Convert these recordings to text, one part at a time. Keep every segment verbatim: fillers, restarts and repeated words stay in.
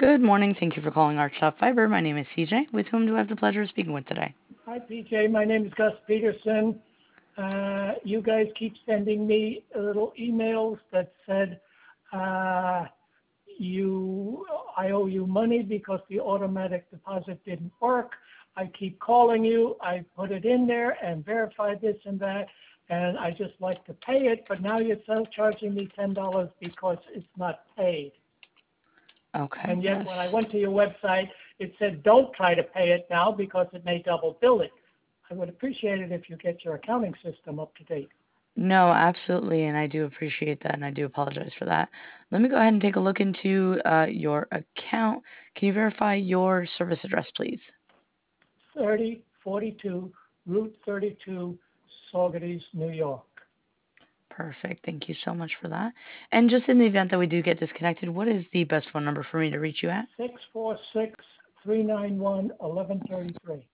Good morning. Thank you for calling Archstop Fiber. My name is C J. With whom do I have the pleasure of speaking with today? Hi, P J. My name is Gus Peterson. Uh, you guys keep sending me little emails that said uh, you, I owe you money because the automatic deposit didn't work. I keep calling you. I put it in there and verified this and that, and I just like to pay it. But now you're still charging me ten dollars because it's not paid. Okay. And yet, yes. when I went to your website, it said, don't try to pay it now because it may double bill it. I would appreciate it if you get your accounting system up to date. No, absolutely, and I do appreciate that, and I do apologize for that. Let me go ahead and take a look into uh, your account. Can you verify your service address, please? thirty forty-two Route thirty-two, Saugerties, New York. Perfect. Thank you so much for that. And just in the event that we do get disconnected, what is the best phone number for me to reach you at? six four six, three nine one, one one three three.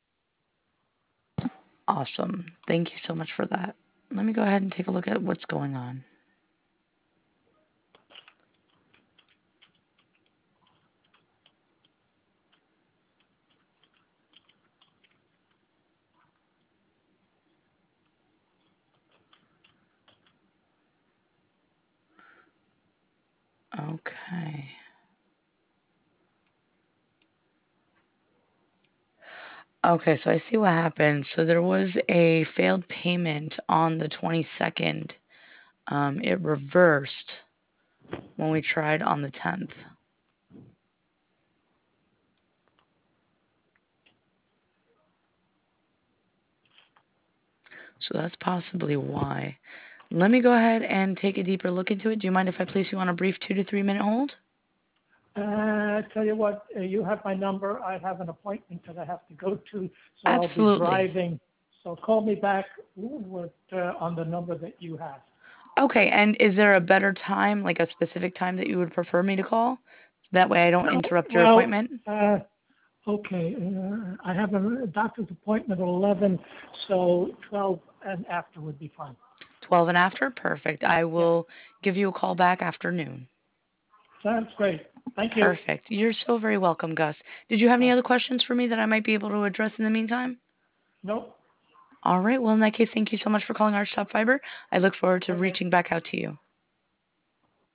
Awesome. Thank you so much for that. Let me go ahead and take a look at what's going on. Okay. Okay, so I see what happened. So there was a failed payment on the twenty-second. Um, it reversed when we tried on the tenth. So that's possibly why. Let me go ahead and take a deeper look into it. Do you mind if I place you on a brief two to three minute hold? Uh, tell you what, uh, you have my number. I have an appointment that I have to go to, so Absolutely. I'll be driving. So call me back with, uh, on the number that you have. Okay, and is there a better time, like a specific time that you would prefer me to call? That way I don't No, interrupt your well, appointment? uh, okay, uh, I have a doctor's appointment at eleven, so twelve and after would be fine. twelve and after? Perfect. I will give you a call back after noon. Sounds great. Thank you. Perfect. You're so very welcome, Gus. Did you have any Bye. other questions for me that I might be able to address in the meantime? Nope. All right. Well, in that case, thank you so much for calling Archstop Fiber. I look forward to Okay. reaching back out to you.